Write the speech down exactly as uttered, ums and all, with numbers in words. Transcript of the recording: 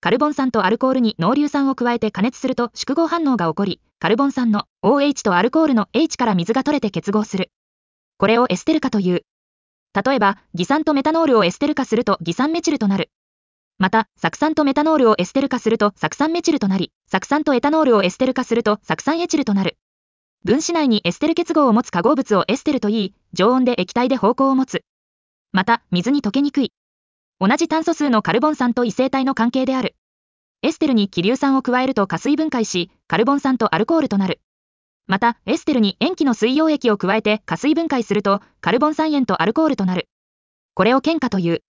カルボン酸とアルコールに濃硫酸を加えて加熱すると縮合反応が起こり、カルボン酸の OH とアルコールの H から水が取れて結合する。これをエステル化という。例えば、偽酸とメタノールをエステル化すると偽酸メチルとなる。また、酢酸とメタノールをエステル化すると酢酸メチルとなり、酢酸とエタノールをエステル化すると酢酸エチルとなる。分子内にエステル結合を持つ化合物をエステルといい、常温で液体で方向を持つ。また、水に溶けにくい。同じ炭素数のカルボン酸と異性体の関係である。エステルに希硫酸を加えると加水分解し、カルボン酸とアルコールとなる。また、エステルに塩基の水溶液を加えて加水分解すると、カルボン酸塩とアルコールとなる。これを懸化という。